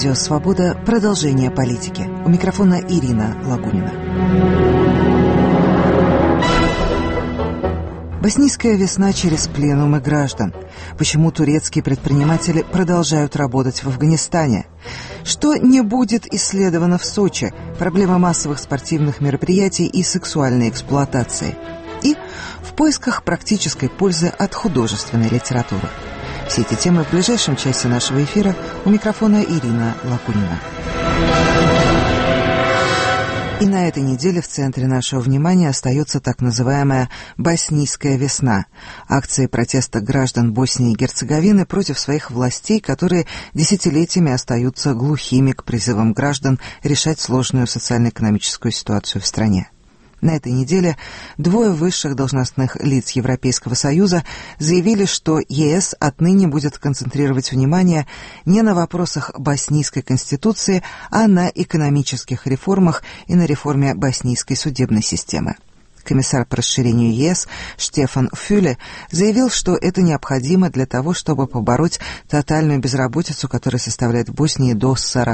Радио «Свобода». Продолжение политики. У микрофона Ирина Лагунина. Боснийская весна через пленумы граждан. Почему турецкие предприниматели продолжают работать в Афганистане? Что не будет исследовано в Сочи? Проблема массовых спортивных мероприятий и сексуальной эксплуатации. И в поисках практической пользы от художественной литературы. Все эти темы в ближайшем часе нашего эфира. У микрофона Ирина Лагунина. И на этой неделе в центре нашего внимания остается так называемая «Боснийская весна» – акции протеста граждан Боснии и Герцеговины против своих властей, которые десятилетиями остаются глухими к призывам граждан решать сложную социально-экономическую ситуацию в стране. На этой неделе двое высших должностных лиц Европейского Союза заявили, что ЕС отныне будет концентрировать внимание не на вопросах боснийской конституции, а на экономических реформах и на реформе боснийской судебной системы. Комиссар по расширению ЕС Штефан Фюле заявил, что это необходимо для того, чтобы побороть тотальную безработицу, которая составляет в Боснии до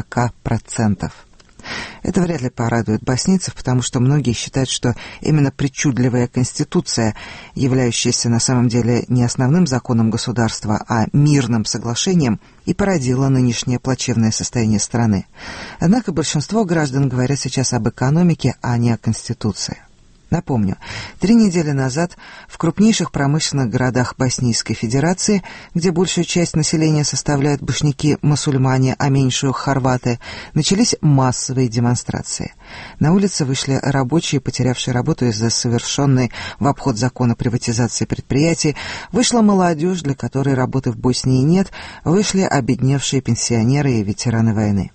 40%. Это вряд ли порадует боснийцев, потому что многие считают, что именно причудливая конституция, являющаяся на самом деле не основным законом государства, а мирным соглашением, и породила нынешнее плачевное состояние страны. Однако большинство граждан говорят сейчас об экономике, а не о конституции. Напомню, 3 недели назад в крупнейших промышленных городах Боснийской Федерации, где большую часть населения составляют башняки-мусульмане, а меньшую — хорваты, начались массовые демонстрации. На улицы вышли рабочие, потерявшие работу из-за совершенной в обход закона приватизации предприятий, вышла молодежь, для которой работы в Боснии нет, вышли обедневшие пенсионеры и ветераны войны.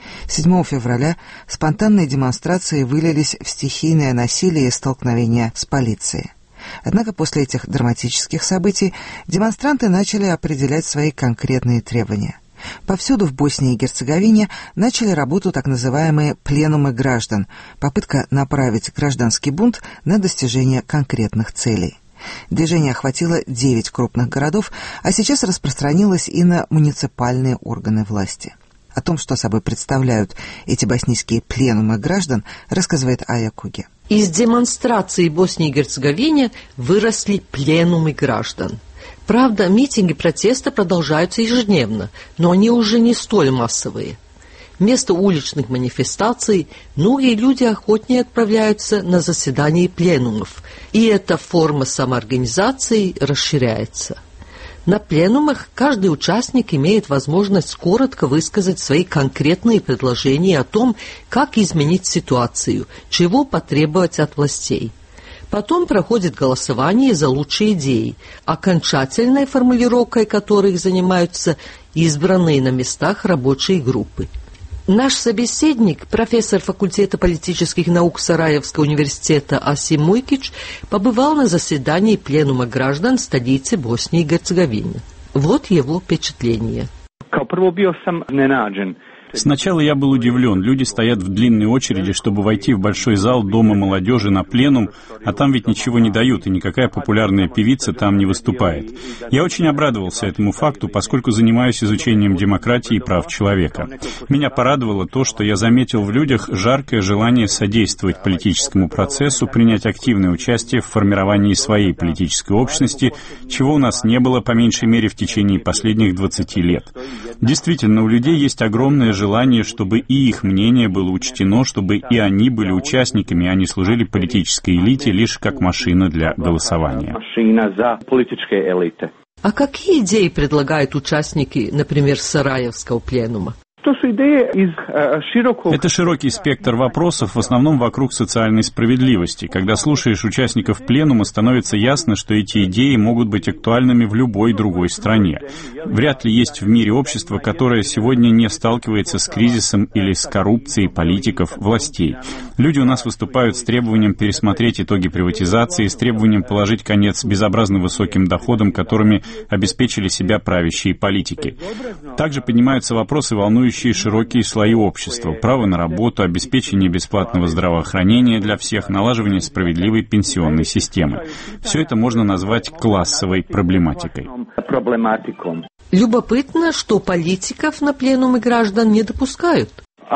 7 февраля спонтанные демонстрации вылились в стихийное насилие и столкновения с полицией. Однако после этих драматических событий демонстранты начали определять свои конкретные требования. Повсюду в Боснии и Герцеговине начали работу так называемые пленумы граждан, попытка направить гражданский бунт на достижение конкретных целей. Движение охватило 9 крупных городов, а сейчас распространилось и на муниципальные органы власти. О том, что собой представляют эти боснийские пленумы граждан, рассказывает Ая Куги. Из демонстраций в Боснии и Герцеговине выросли пленумы граждан. Правда, митинги протеста продолжаются ежедневно, но они уже не столь массовые. Вместо уличных манифестаций многие люди охотнее отправляются на заседания пленумов, и эта форма самоорганизации расширяется. На пленумах каждый участник имеет возможность коротко высказать свои конкретные предложения о том, как изменить ситуацию, чего потребовать от властей. Потом проходит голосование за лучшие идеи, окончательной формулировкой которых занимаются избранные на местах рабочие группы. Наш собеседник, профессор факультета политических наук Сараевского университета Асим Муйкич, побывал на заседании пленума граждан столицы Боснии и Герцеговины. Вот его впечатление. Сначала я был удивлен. Люди стоят в длинной очереди, чтобы войти в большой зал Дома молодежи на пленум, а там ведь ничего не дают, и никакая популярная певица там не выступает. Я очень обрадовался этому факту, поскольку занимаюсь изучением демократии и прав человека. Меня порадовало то, что я заметил в людях жаркое желание содействовать политическому процессу, принять активное участие в формировании своей политической общности, чего у нас не было, по меньшей мере, в течение последних 20 лет. Действительно, у людей есть огромное желание, чтобы и их мнение было учтено, чтобы и они были участниками, а не служили политической элите лишь как машина для голосования. А какие идеи предлагают участники, например, Сараевского пленума? Это широкий спектр вопросов, в основном вокруг социальной справедливости. Когда слушаешь участников пленума, становится ясно, что эти идеи могут быть актуальными в любой другой стране. Вряд ли есть в мире общество, которое сегодня не сталкивается с кризисом или с коррупцией политиков, властей. Люди у нас выступают с требованием пересмотреть итоги приватизации, с требованием положить конец безобразно высоким доходам, которыми обеспечили себя правящие политики. Также поднимаются вопросы, волнующие охватывающие широкие слои общества, право на работу, обеспечение бесплатного здравоохранения для всех, налаживание справедливой пенсионной системы. Все это можно назвать классовой проблематикой. Любопытно, что политиков на пленумы граждан не допускают.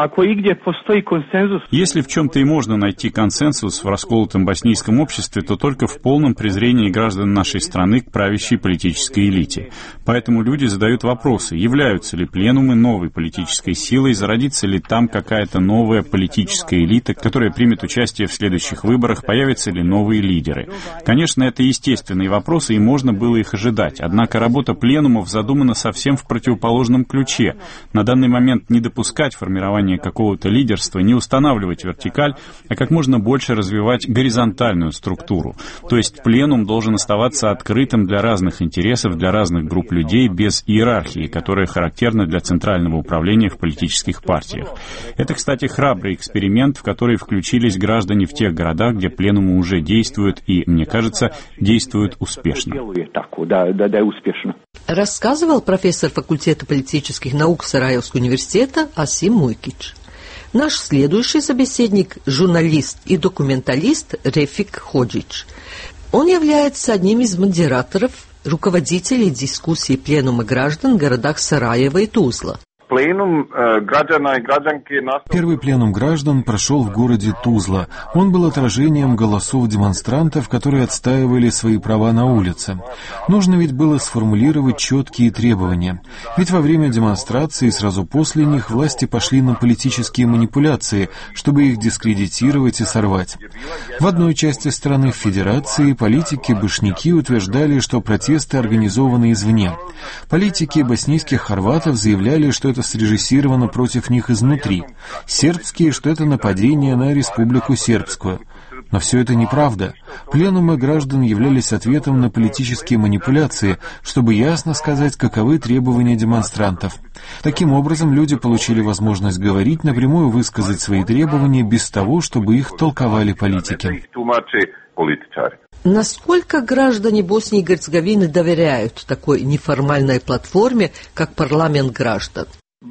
Если в чем-то и можно найти консенсус в расколотом боснийском обществе, то только в полном презрении граждан нашей страны к правящей политической элите. Поэтому люди задают вопросы, являются ли пленумы новой политической силой, зародится ли там какая-то новая политическая элита, которая примет участие в следующих выборах, появятся ли новые лидеры. Конечно, это естественные вопросы, и можно было их ожидать. Однако работа пленумов задумана совсем в противоположном ключе. На данный момент не допускать формирования какого-то лидерства, не устанавливать вертикаль, а как можно больше развивать горизонтальную структуру. То есть пленум должен оставаться открытым для разных интересов, для разных групп людей, без иерархии, которая характерна для центрального управления в политических партиях. Это, кстати, храбрый эксперимент, в который включились граждане в тех городах, где пленумы уже действуют и, мне кажется, действуют успешно. Рассказывал профессор факультета политических наук Сараевского университета Асим Муйкич. Наш следующий собеседник – журналист и документалист Рефик Ходжич. Он является одним из модераторов, руководителей дискуссий пленума граждан в городах Сараево и Тузла. Первый пленум граждан прошел в городе Тузла. Он был отражением голосов демонстрантов, которые отстаивали свои права на улице. Нужно ведь было сформулировать четкие требования. Ведь во время демонстрации и сразу после них власти пошли на политические манипуляции, чтобы их дискредитировать и сорвать. В одной части страны, в Федерации, политики-башняки утверждали, что протесты организованы извне. Политики боснийских хорватов заявляли, что это срежиссировано против них изнутри. Сербские, что это нападение на Республику Сербскую. Но все это неправда. Пленумы граждан являлись ответом на политические манипуляции, чтобы ясно сказать, каковы требования демонстрантов. Таким образом, люди получили возможность говорить, напрямую высказать свои требования без того, чтобы их толковали политики. Насколько граждане Боснии и Герцеговины доверяют такой неформальной платформе, как парламент граждан?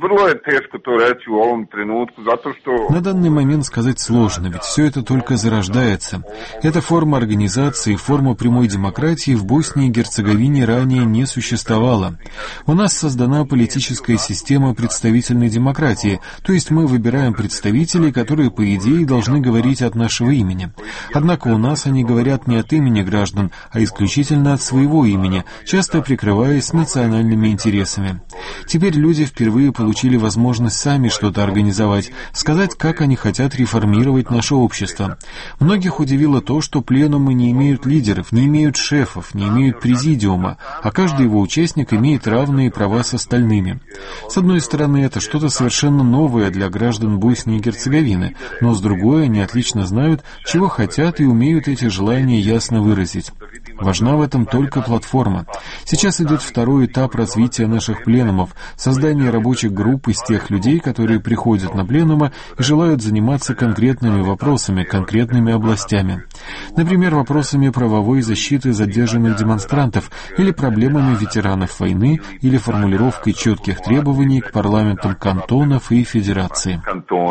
На данный момент сказать сложно, ведь все это только зарождается. Эта форма организации, форма прямой демократии в Боснии и Герцеговине ранее не существовала. У нас создана политическая система представительной демократии, то есть мы выбираем представителей, которые, по идее, должны говорить от нашего имени. Однако у нас они говорят не от имени граждан, а исключительно от своего имени, часто прикрываясь национальными интересами. Теперь люди впервые получили возможность сами что-то организовать, сказать, как они хотят реформировать наше общество. Многих удивило то, что пленумы не имеют лидеров, не имеют шефов, не имеют президиума, а каждый его участник имеет равные права с остальными. С одной стороны, это что-то совершенно новое для граждан Боснии и Герцеговины, но с другой, они отлично знают, чего хотят и умеют эти желания ясно выразить. Важна в этом только платформа. Сейчас идет второй этап развития наших пленумов, создание рабочих групп из тех людей, которые приходят на пленумы и желают заниматься конкретными вопросами, конкретными областями. Например, вопросами правовой защиты задержанных демонстрантов или проблемами ветеранов войны или формулировкой четких требований к парламентам кантонов и федерации.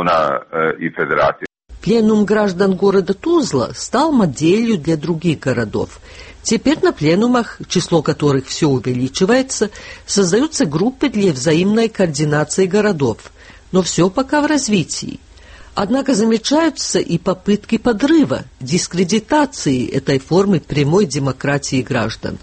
Пленум граждан города Тузла стал моделью для других городов. Теперь на пленумах, число которых все увеличивается, создаются группы для взаимной координации городов. Но все пока в развитии. Однако замечаются и попытки подрыва, дискредитации этой формы прямой демократии граждан.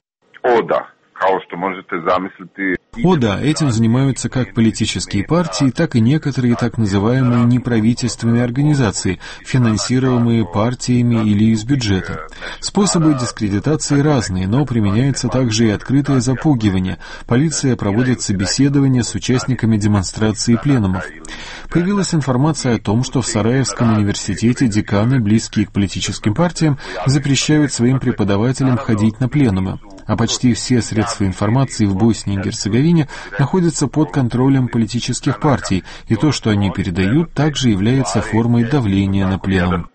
О да, этим занимаются как политические партии, так и некоторые так называемые неправительственные организации, финансируемые партиями или из бюджета. Способы дискредитации разные, но применяется также и открытое запугивание. Полиция проводит собеседования с участниками демонстраций и пленумов. Появилась информация о том, что в Сараевском университете деканы, близкие к политическим партиям, запрещают своим преподавателям ходить на пленумы. А почти все средства информации в Боснии и Герцеговине находятся под контролем политических партий, и то, что они передают, также является формой давления на пленум.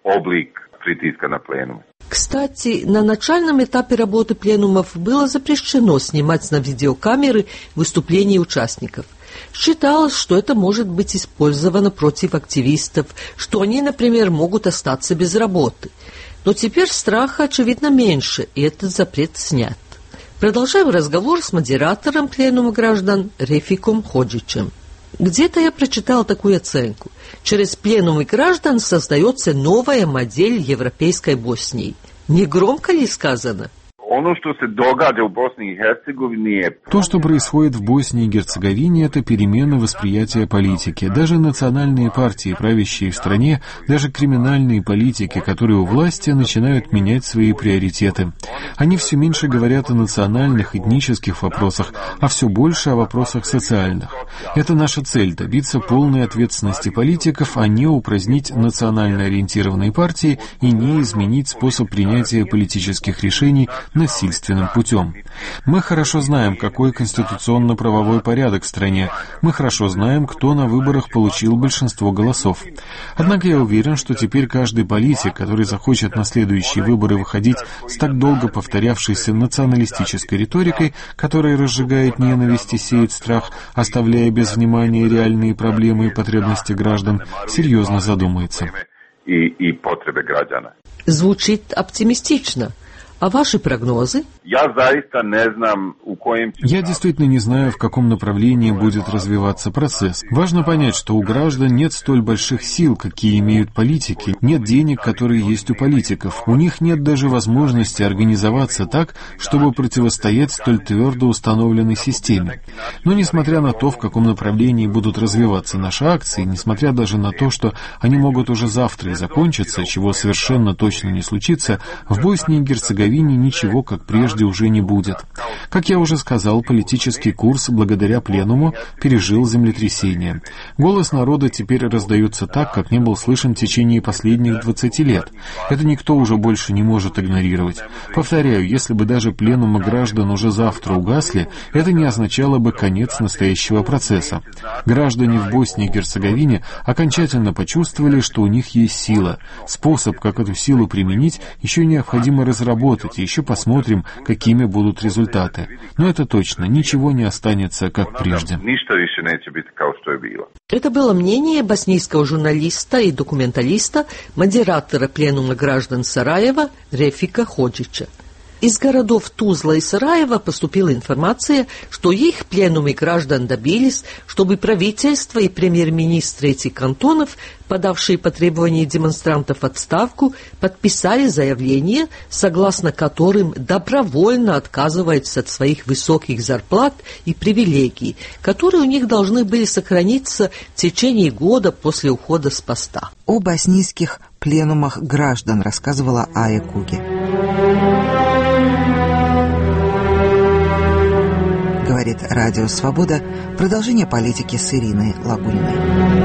Кстати, на начальном этапе работы пленумов было запрещено снимать на видеокамеры выступления участников. Считалось, что это может быть использовано против активистов, что они, например, могут остаться без работы. Но теперь страха, очевидно, меньше, и этот запрет снят. Продолжаем разговор с модератором пленума граждан Рефиком Ходжичем. Где-то я прочитал такую оценку. Через пленумы граждан создается новая модель европейской Боснии. Не громко ли сказано? То, что происходит в Боснии и Герцеговине, это перемена восприятия политики. Даже национальные партии, правящие в стране, даже криминальные политики, которые у власти, начинают менять свои приоритеты. Они все меньше говорят о национальных, этнических вопросах, а все больше о вопросах социальных. Это наша цель — добиться полной ответственности политиков, а не упразднить национально ориентированные партии и не изменить способ принятия политических решений насильственным путем. Мы хорошо знаем, какой конституционно-правовой порядок в стране. Мы хорошо знаем, кто на выборах получил большинство голосов. Однако я уверен, что теперь каждый политик, который захочет на следующие выборы выходить с так долго повторявшейся националистической риторикой, которая разжигает ненависть и сеет страх, оставляя без внимания реальные проблемы и потребности граждан, серьезно задумается. Звучит оптимистично. А ваши прогнозы? Я действительно не знаю, в каком направлении будет развиваться процесс. Важно понять, что у граждан нет столь больших сил, какие имеют политики, нет денег, которые есть у политиков. У них нет даже возможности организоваться так, чтобы противостоять столь твердо установленной системе. Но несмотря на то, в каком направлении будут развиваться наши акции, несмотря даже на то, что они могут уже завтра и закончиться, чего совершенно точно не случится, в Боснии и Герцеговине ничего, как прежде, уже не будет. Как я уже сказал, политический курс, благодаря пленуму, пережил землетрясение. Голос народа теперь раздается так, как не был слышен в течение последних 20 лет. Это никто уже больше не может игнорировать. Повторяю, если бы даже пленумы граждан уже завтра угасли, это не означало бы конец настоящего процесса. Граждане в Боснии и Герцеговине окончательно почувствовали, что у них есть сила. Способ, как эту силу применить, еще необходимо разработать, и еще посмотрим, какими будут результаты. Но это точно, ничего не останется, как прежде. Это было мнение боснийского журналиста и документалиста, модератора пленума граждан Сараева Рефика Ходжича. Из городов Тузла и Сараева поступила информация, что их пленумы граждан добились, чтобы правительство и премьер-министры этих кантонов, подавшие по требованию демонстрантов отставку, подписали заявление, согласно которым добровольно отказываются от своих высоких зарплат и привилегий, которые у них должны были сохраниться в течение года после ухода с поста. О боснийских пленумах граждан рассказывала Ая Куги. Говорит Радио Свобода. Продолжение политики с Ириной Лагуниной.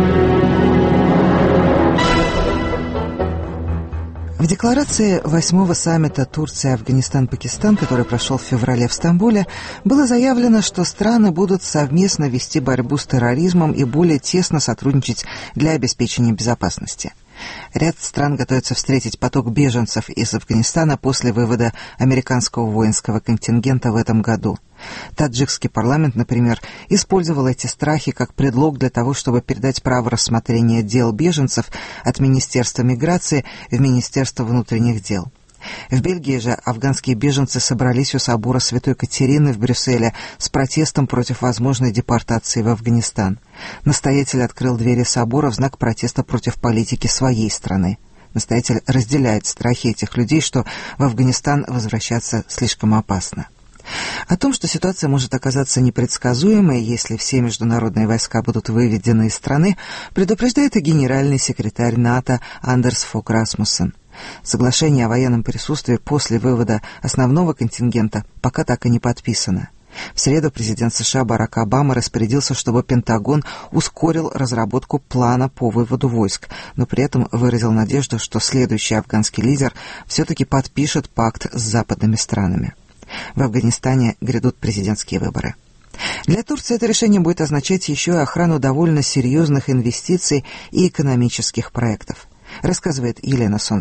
В декларации 8-го саммита Турция-Афганистан-Пакистан, который прошел в феврале в Стамбуле, было заявлено, что страны будут совместно вести борьбу с терроризмом и более тесно сотрудничать для обеспечения безопасности. Ряд стран готовится встретить поток беженцев из Афганистана после вывода американского воинского контингента в этом году. Таджикский парламент, например, использовал эти страхи как предлог для того, чтобы передать право рассмотрения дел беженцев от Министерства миграции в Министерство внутренних дел. В Бельгии же афганские беженцы собрались у собора Святой Катерины в Брюсселе с протестом против возможной депортации в Афганистан. Настоятель открыл двери собора в знак протеста против политики своей страны. Настоятель разделяет страхи этих людей, что в Афганистан возвращаться слишком опасно. О том, что ситуация может оказаться непредсказуемой, если все международные войска будут выведены из страны, предупреждает и генеральный секретарь НАТО Андерс Фог Расмуссен. Соглашение о военном присутствии после вывода основного контингента пока так и не подписано. В среду президент США Барак Обама распорядился, чтобы Пентагон ускорил разработку плана по выводу войск, но при этом выразил надежду, что следующий афганский лидер все-таки подпишет пакт с западными странами. В Афганистане грядут президентские выборы. Для Турции это решение будет означать еще и охрану довольно серьезных инвестиций и экономических проектов, рассказывает Елена Солнцева.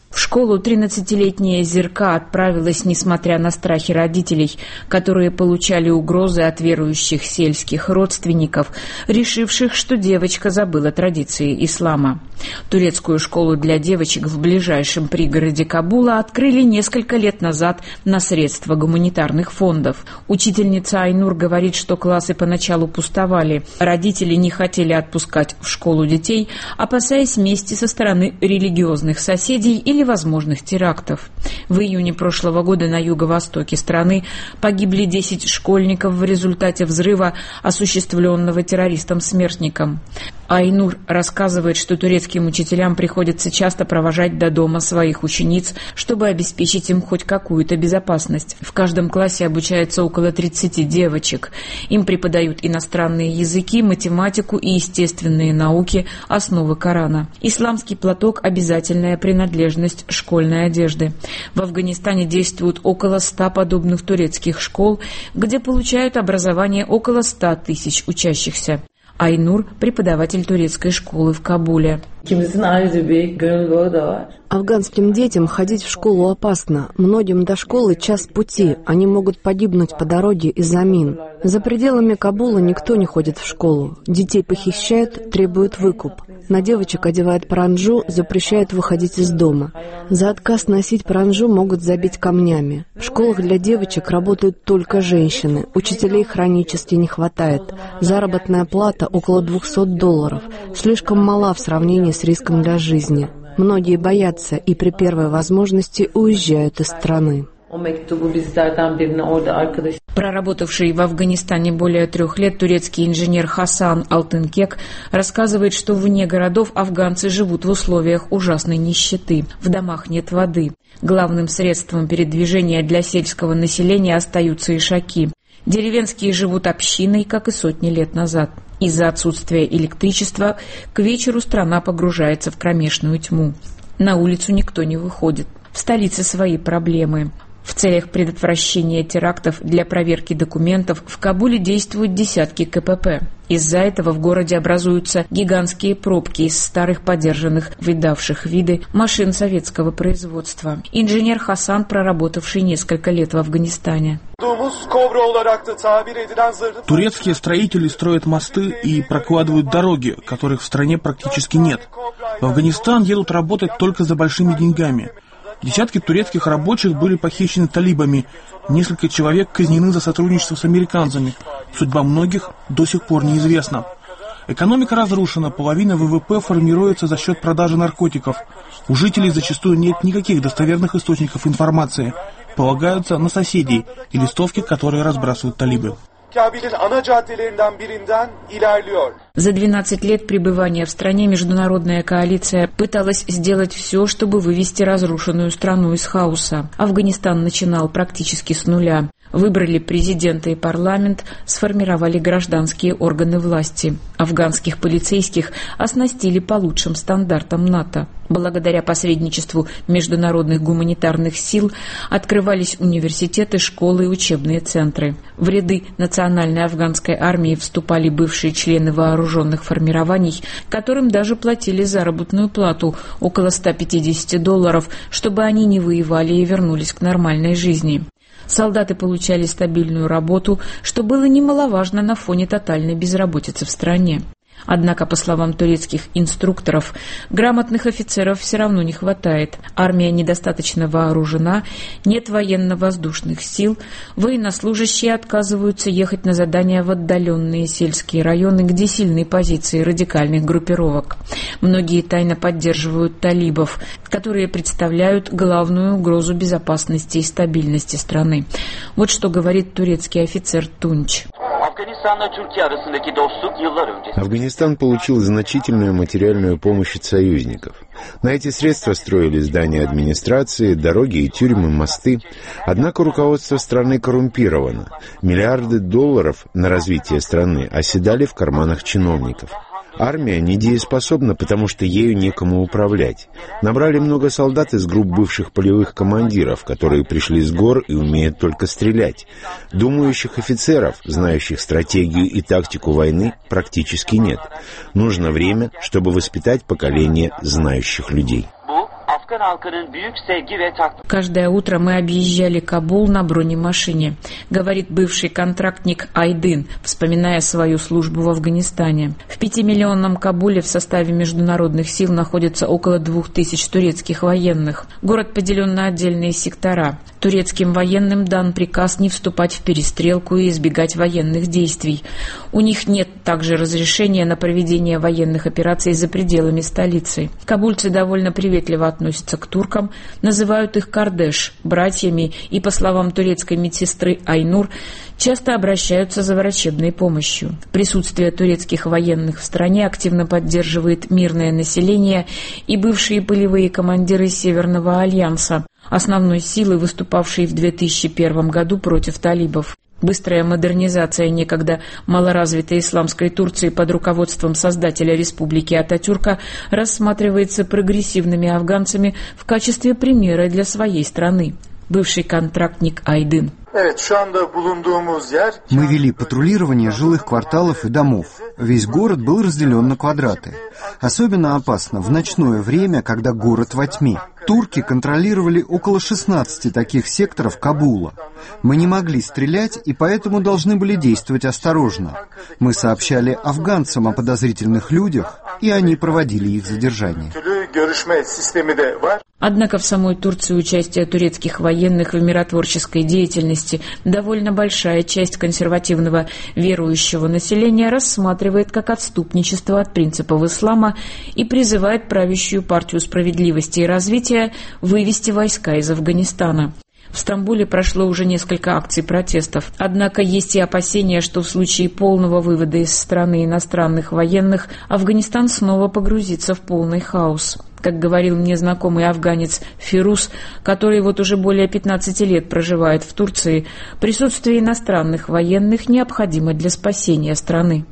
В школу 13-летняя Зерка отправилась, несмотря на страхи родителей, которые получали угрозы от верующих сельских родственников, решивших, что девочка забыла традиции ислама. Турецкую школу для девочек в ближайшем пригороде Кабула открыли несколько лет назад на средства гуманитарных фондов. Учительница Айнур говорит, что классы поначалу пустовали. Родители не хотели отпускать в школу детей, опасаясь мести со стороны религиозных соседей или возможных терактов. В июне прошлого года на юго-востоке страны погибли 10 школьников в результате взрыва, осуществленного террористом-смертником. Айнур рассказывает, что турецким учителям приходится часто провожать до дома своих учениц, чтобы обеспечить им хоть какую-то безопасность. В каждом классе обучается около 30 девочек. Им преподают иностранные языки, математику и естественные науки, основы Корана. Исламский платок – обязательная принадлежность школьной одежды. В Афганистане действуют около 100 подобных турецких школ, где получают образование около 100 тысяч учащихся. Айнур – преподаватель турецкой школы в Кабуле. Афганским детям ходить в школу опасно. Многим до школы час пути. Они могут погибнуть по дороге из-за мин. За пределами Кабула никто не ходит в школу. Детей похищают, требуют выкуп. На девочек одевают паранджу, запрещают выходить из дома. За отказ носить паранджу могут забить камнями. В школах для девочек работают только женщины. Учителей хронически не хватает. Заработная плата около $200. Слишком мала в сравнении с риском для жизни. Многие боятся и при первой возможности уезжают из страны. Проработавший в Афганистане более 3 лет турецкий инженер Хасан Алтынкек рассказывает, что вне городов афганцы живут в условиях ужасной нищеты. В домах нет воды. Главным средством передвижения для сельского населения остаются ишаки. Деревенские живут общиной, как и сотни лет назад. Из-за отсутствия электричества к вечеру страна погружается в кромешную тьму. На улицу никто не выходит. В столице свои проблемы. В целях предотвращения терактов для проверки документов в Кабуле действуют десятки КПП. Из-за этого в городе образуются гигантские пробки из старых подержанных, видавших виды машин советского производства. Инженер Хасан, проработавший несколько лет в Афганистане. Турецкие строители строят мосты и прокладывают дороги, которых в стране практически нет. В Афганистан едут работать только за большими деньгами. Десятки турецких рабочих были похищены талибами. Несколько человек казнены за сотрудничество с американцами. Судьба многих до сих пор неизвестна. Экономика разрушена, половина ВВП формируется за счет продажи наркотиков. У жителей зачастую нет никаких достоверных источников информации. Полагаются на соседей и листовки, которые разбрасывают талибы. За 12 лет пребывания в стране международная коалиция пыталась сделать все, чтобы вывести разрушенную страну из хаоса. Афганистан начинал практически с нуля. Выбрали президента и парламент, сформировали гражданские органы власти. Афганских полицейских оснастили по лучшим стандартам НАТО. Благодаря посредничеству международных гуманитарных сил открывались университеты, школы и учебные центры. В ряды национальной афганской армии вступали бывшие члены вооруженных формирований, которым даже платили заработную плату около $150, чтобы они не воевали и вернулись к нормальной жизни. Солдаты получали стабильную работу, что было немаловажно на фоне тотальной безработицы в стране. Однако, по словам турецких инструкторов, грамотных офицеров все равно не хватает. Армия недостаточно вооружена, нет военно-воздушных сил, военнослужащие отказываются ехать на задания в отдаленные сельские районы, где сильные позиции радикальных группировок. Многие тайно поддерживают талибов, которые представляют главную угрозу безопасности и стабильности страны. Вот что говорит турецкий офицер Тунч. Афганистан получил значительную материальную помощь от союзников. На эти средства строили здания администрации, дороги и тюрьмы, мосты. Однако руководство страны коррумпировано. Миллиарды долларов на развитие страны оседали в карманах чиновников. Армия недееспособна, потому что ею некому управлять. Набрали много солдат из групп бывших полевых командиров, которые пришли с гор и умеют только стрелять. Думающих офицеров, знающих стратегию и тактику войны, практически нет. Нужно время, чтобы воспитать поколение знающих людей. Каждое утро мы объезжали Кабул на бронемашине, говорит бывший контрактник Айдын, вспоминая свою службу в Афганистане. В 5-миллионном Кабуле в составе международных сил находится около 2000 турецких военных. Город поделен на отдельные сектора. Турецким военным дан приказ не вступать в перестрелку и избегать военных действий. У них нет также разрешения на проведение военных операций за пределами столицы. Кабульцы довольно приветливо относятся к туркам, называют их кардеш, братьями и, по словам турецкой медсестры Айнур, часто обращаются за врачебной помощью. Присутствие турецких военных в стране активно поддерживает мирное население и бывшие полевые командиры Северного альянса, основной силы, выступавшей в 2001 году против талибов. Быстрая модернизация некогда малоразвитой исламской Турции под руководством создателя республики Ататюрка рассматривается прогрессивными афганцами в качестве примера для своей страны. Бывший контрактник Айдын. Мы вели патрулирование жилых кварталов и домов. Весь город был разделен на квадраты. Особенно опасно в ночное время, когда город во тьме. Турки контролировали около 16 таких секторов Кабула. Мы не могли стрелять и поэтому должны были действовать осторожно. Мы сообщали афганцам о подозрительных людях, и они проводили их задержание. Однако в самой Турции участие турецких военных в миротворческой деятельности довольно большая часть консервативного верующего населения рассматривает как отступничество от принципов ислама и призывает правящую партию справедливости и развития вывести войска из Афганистана. В Стамбуле прошло уже несколько акций протестов. Однако есть и опасения, что в случае полного вывода из страны иностранных военных Афганистан снова погрузится в полный хаос. Как говорил мне знакомый афганец Фирус, который вот уже более 15 лет проживает в Турции, присутствие иностранных военных необходимо для спасения страны.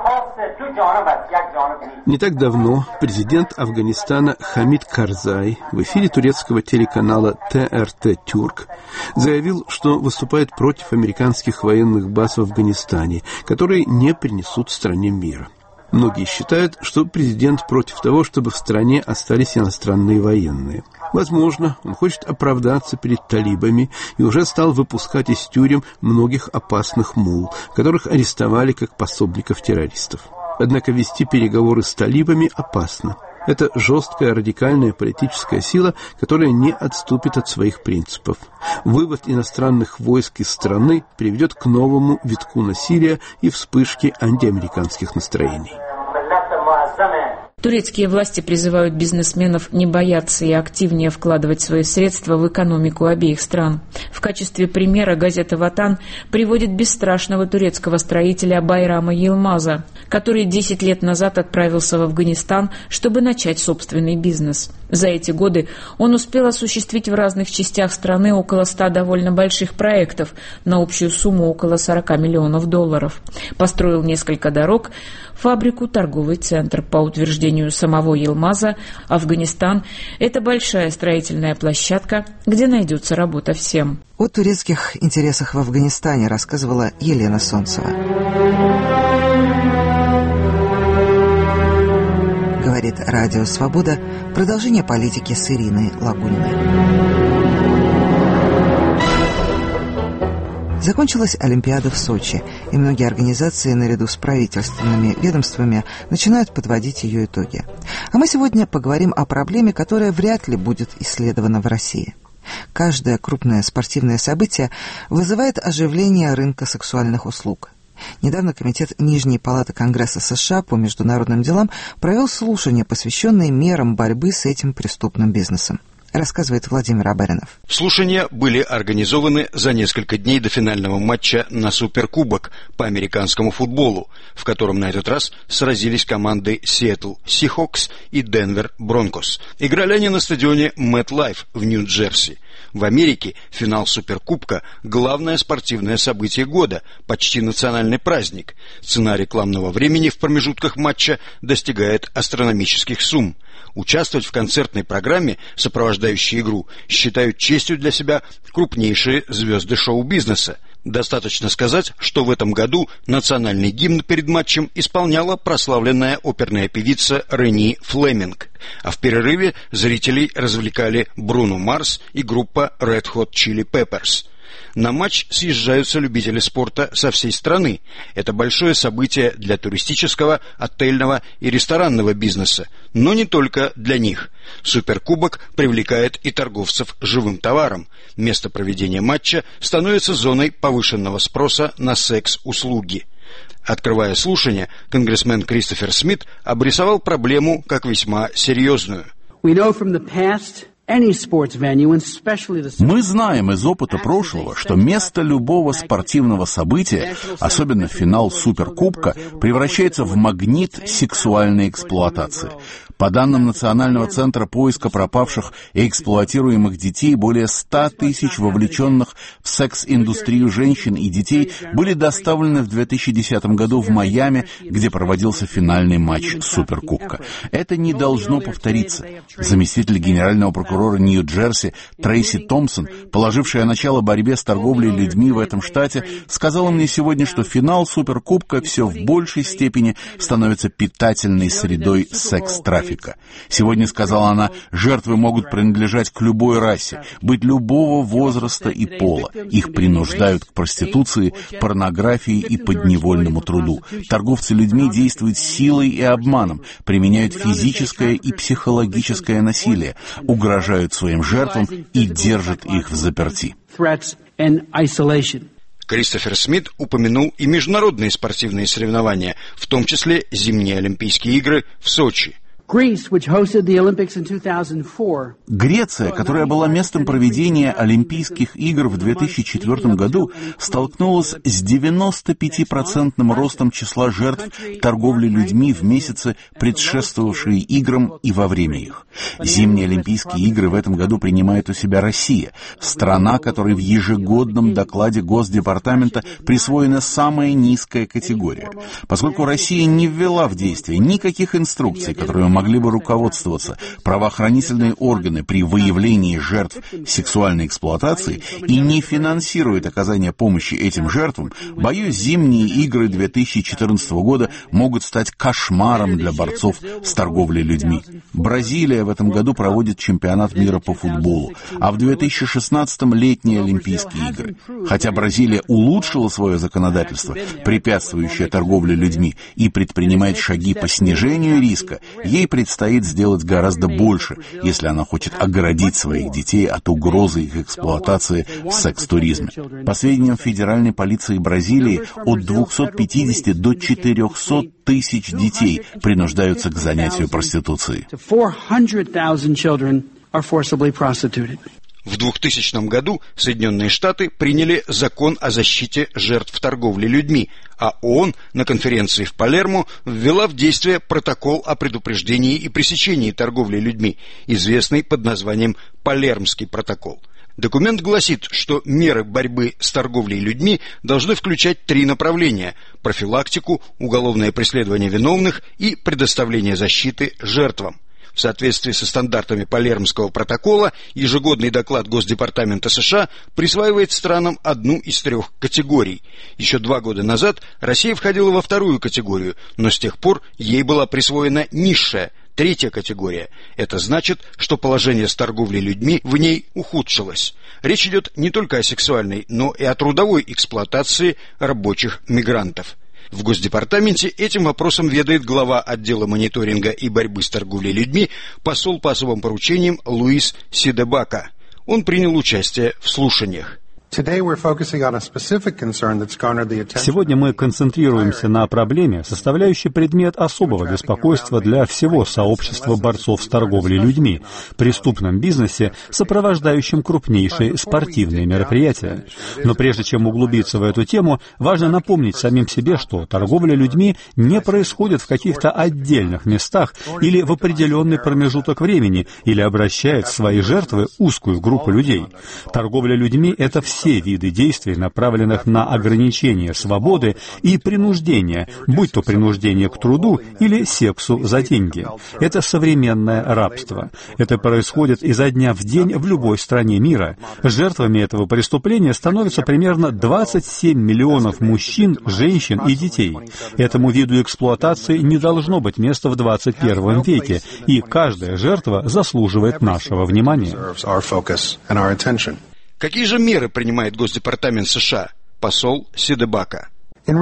Не так давно президент Афганистана Хамид Карзай в эфире турецкого телеканала ТРТ Тюрк заявил, что выступает против американских военных баз в Афганистане, которые не принесут стране мира. Многие считают, что президент против того, чтобы в стране остались иностранные военные. Возможно, он хочет оправдаться перед талибами и уже стал выпускать из тюрем многих опасных мул, которых арестовали как пособников террористов. Однако вести переговоры с талибами опасно. Это жесткая радикальная политическая сила, которая не отступит от своих принципов. Вывод иностранных войск из страны приведет к новому витку насилия и вспышке антиамериканских настроений. Турецкие власти призывают бизнесменов не бояться и активнее вкладывать свои средства в экономику обеих стран. В качестве примера газета «Ватан» приводит бесстрашного турецкого строителя Байрама Йылмаза, который 10 лет назад отправился в Афганистан, чтобы начать собственный бизнес. За эти годы он успел осуществить в разных частях страны около 100 довольно больших проектов на общую сумму около $40 миллионов. Построил несколько дорог, фабрику, торговый центр. По утверждению самого Йылмаза, Афганистан – это большая строительная площадка, где найдется работа всем. О турецких интересах в Афганистане рассказывала Елена Солнцева. Говорит Радио Свобода. Продолжение политики с Ириной Лагуниной. Закончилась Олимпиада в Сочи, и многие организации наряду с правительственными ведомствами начинают подводить ее итоги. А мы сегодня поговорим о проблеме, которая вряд ли будет исследована в России. Каждое крупное спортивное событие вызывает оживление рынка сексуальных услуг. Недавно Комитет Нижней палаты Конгресса США по международным делам провел слушание, посвященное мерам борьбы с этим преступным бизнесом. Рассказывает Владимир Абаринов. Слушания были организованы за несколько дней до финального матча на Суперкубок по американскому футболу, в котором на этот раз сразились команды Сиэтл Сихокс и Денвер Бронкос. Играли они на стадионе MetLife в Нью-Джерси. В Америке финал Суперкубка – главное спортивное событие года, почти национальный праздник. Цена рекламного времени в промежутках матча достигает астрономических сумм. Участвовать в концертной программе, сопровождающей игру, считают честью для себя крупнейшие звезды шоу-бизнеса. Достаточно сказать, что в этом году национальный гимн перед матчем исполняла прославленная оперная певица Рени Флеминг, а в перерыве зрителей развлекали Бруно Марс и группа Red Hot Chili Peppers. На матч съезжаются любители спорта со всей страны. Это большое событие для туристического, отельного и ресторанного бизнеса, но не только для них. Суперкубок привлекает и торговцев живым товаром. Место проведения матча становится зоной повышенного спроса на секс-услуги. Открывая слушание, конгрессмен Кристофер Смит обрисовал проблему как весьма серьезную. Мы знаем из опыта прошлого, что место любого спортивного события, особенно финал Суперкубка, превращается в магнит сексуальной эксплуатации. По данным Национального центра поиска пропавших и эксплуатируемых детей, более 100 тысяч вовлеченных в секс-индустрию женщин и детей были доставлены в 2010 году в Майами, где проводился финальный матч Суперкубка. Это не должно повториться. Заместитель генерального прокурора Нью-Джерси Трейси Томпсон, положившая начало борьбе с торговлей людьми в этом штате, сказала мне сегодня, что финал Суперкубка все в большей степени становится питательной средой секс-трафика. Сегодня, сказала она, жертвы могут принадлежать к любой расе, быть любого возраста и пола. Их принуждают к проституции, порнографии и подневольному труду. Торговцы людьми действуют силой и обманом, применяют физическое и психологическое насилие, угрожают своим жертвам и держат их в заперти. Кристофер Смит упомянул и международные спортивные соревнования, в том числе зимние Олимпийские игры в Сочи. Греция, которая была местом проведения Олимпийских игр в 2004 году, столкнулась с 95% ростом числа жертв торговли людьми в месяцы, предшествовавшие играм и во время их. Зимние Олимпийские игры в этом году принимает у себя Россия, страна, которой в ежегодном докладе Госдепартамента присвоена самая низкая категория. Поскольку Россия не ввела в действие никаких инструкций, которые могли бы руководствоваться правоохранительные органы при выявлении жертв сексуальной эксплуатации и не финансирует оказание помощи этим жертвам, боюсь, зимние игры 2014 года могут стать кошмаром для борцов с торговлей людьми. Бразилия в этом году проводит чемпионат мира по футболу, а в 2016-м летние Олимпийские игры. Хотя Бразилия улучшила свое законодательство, препятствующее торговле людьми, и предпринимает шаги по снижению риска, ей предстоит сделать гораздо больше, если она хочет оградить своих детей от угрозы их эксплуатации в секс-туризме. По сведениям федеральной полиции Бразилии, от 250 до 400 тысяч детей принуждаются к занятию проституцией. В 2000 году Соединенные Штаты приняли закон о защите жертв торговли людьми, а ООН на конференции в Палермо ввела в действие протокол о предупреждении и пресечении торговли людьми, известный под названием Палермский протокол. Документ гласит, что меры борьбы с торговлей людьми должны включать 3 направления – профилактику, уголовное преследование виновных и предоставление защиты жертвам. В соответствии со стандартами Палермского протокола, ежегодный доклад Госдепартамента США присваивает странам одну из 3 категорий. Еще 2 года назад Россия входила во 2-ю категорию, но с тех пор ей была присвоена низшая, 3-я категория. Это значит, что положение с торговлей людьми в ней ухудшилось. Речь идет не только о сексуальной, но и о трудовой эксплуатации рабочих мигрантов. В Госдепартаменте этим вопросом ведает глава отдела мониторинга и борьбы с торговлей людьми, посол по особым поручениям Луис Сидебака. Он принял участие в слушаниях. Сегодня мы концентрируемся на проблеме, составляющей предмет особого беспокойства для всего сообщества борцов с торговлей людьми, преступном бизнесе, сопровождающем крупнейшие спортивные мероприятия. Но прежде чем углубиться в эту тему, важно напомнить самим себе, что торговля людьми не происходит в каких-то отдельных местах или в определенный промежуток времени, или обращает в свои жертвы узкую группу людей. Торговля людьми — это все все виды действий, направленных на ограничение свободы и принуждение, будь то принуждение к труду или сексу за деньги. Это современное рабство. Это происходит изо дня в день в любой стране мира. Жертвами этого преступления становятся примерно 27 миллионов мужчин, женщин и детей. Этому виду эксплуатации не должно быть места в 21 веке, и каждая жертва заслуживает нашего внимания. Какие же меры принимает Госдепартамент США? Посол Сидебака. В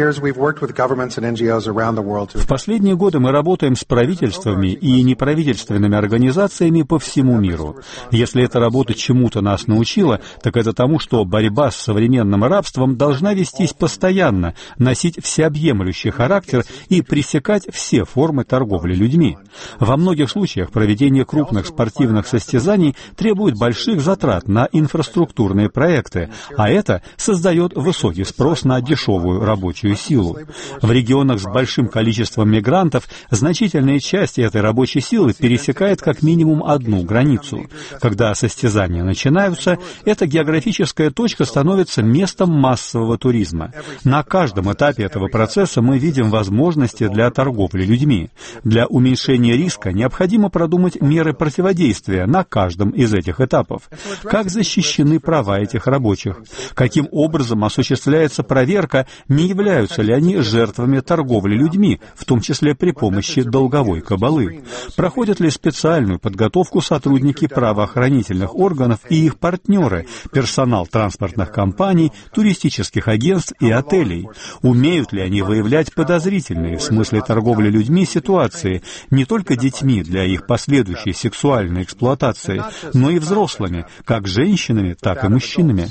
последние годы мы работаем с правительствами и неправительственными организациями по всему миру. Если эта работа чему-то нас научила, так это тому, что борьба с современным рабством должна вестись постоянно, носить всеобъемлющий характер и пресекать все формы торговли людьми. Во многих случаях проведение крупных спортивных состязаний требует больших затрат на инфраструктурные проекты, а это создает высокий спрос на дешевую рабочую силу. В регионах с большим количеством мигрантов значительная часть этой рабочей силы пересекает как минимум одну границу. Когда состязания начинаются, эта географическая точка становится местом массового туризма. На каждом этапе этого процесса мы видим возможности для торговли людьми. Для уменьшения риска необходимо продумать меры противодействия на каждом из этих этапов. Как защищены права этих рабочих? Каким образом осуществляется проверка, не являются ли они жертвами торговли людьми, в том числе при помощи долговой кабалы? Проходят ли специальную подготовку сотрудники правоохранительных органов и их партнеры, персонал транспортных компаний, туристических агентств и отелей? Умеют ли они выявлять подозрительные в смысле торговли людьми ситуации не только детьми для их последующей сексуальной эксплуатации, но и взрослыми, как женщинами, так и мужчинами?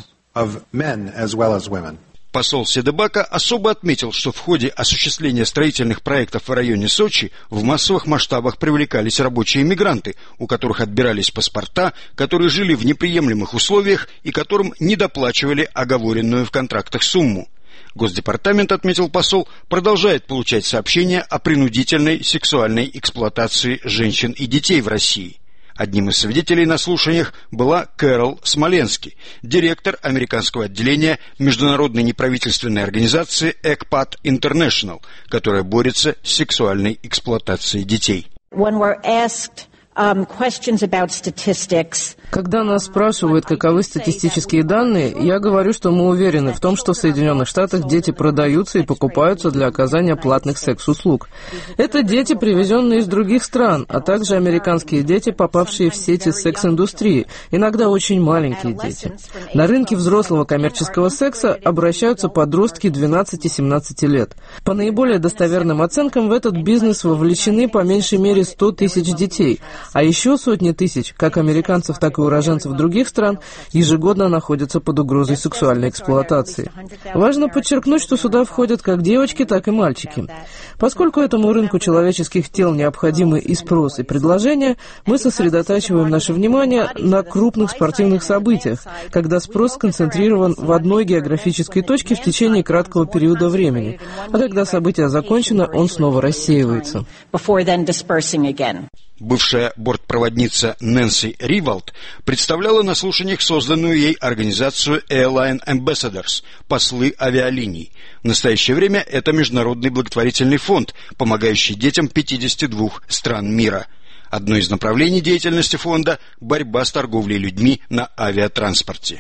Посол Сидебака особо отметил, что в ходе осуществления строительных проектов в районе Сочи в массовых масштабах привлекались рабочие мигранты, у которых отбирались паспорта, которые жили в неприемлемых условиях и которым недоплачивали оговоренную в контрактах сумму. Госдепартамент, отметил посол, продолжает получать сообщения о принудительной сексуальной эксплуатации женщин и детей в России. Одним из свидетелей на слушаниях была Кэрол Смоленски, директор американского отделения международной неправительственной организации ECPAT International, которая борется с сексуальной эксплуатацией детей. Когда нас спрашивают, каковы статистические данные, я говорю, что мы уверены в том, что в Соединенных Штатах дети продаются и покупаются для оказания платных секс-услуг. Это дети, привезенные из других стран, а также американские дети, попавшие в сети секс-индустрии, иногда очень маленькие дети. На рынке взрослого коммерческого секса обращаются подростки 12-17 лет. По наиболее достоверным оценкам, в этот бизнес вовлечены по меньшей мере 100 тысяч детей, а еще сотни тысяч, как американцев, так и уроженцев других стран, ежегодно находятся под угрозой сексуальной эксплуатации. Важно подчеркнуть, что сюда входят как девочки, так и мальчики. Поскольку этому рынку человеческих тел необходимы и спрос, и предложение, мы сосредотачиваем наше внимание на крупных спортивных событиях, когда спрос сконцентрирован в одной географической точке в течение краткого периода времени, а когда событие закончено, он снова рассеивается. Бывшая бортпроводница Нэнси Ривалд представляла на слушаниях созданную ей организацию Airline Ambassadors – послы авиалиний. В настоящее время это международный благотворительный фонд, помогающий детям 52 стран мира. Одно из направлений деятельности фонда – борьба с торговлей людьми на авиатранспорте.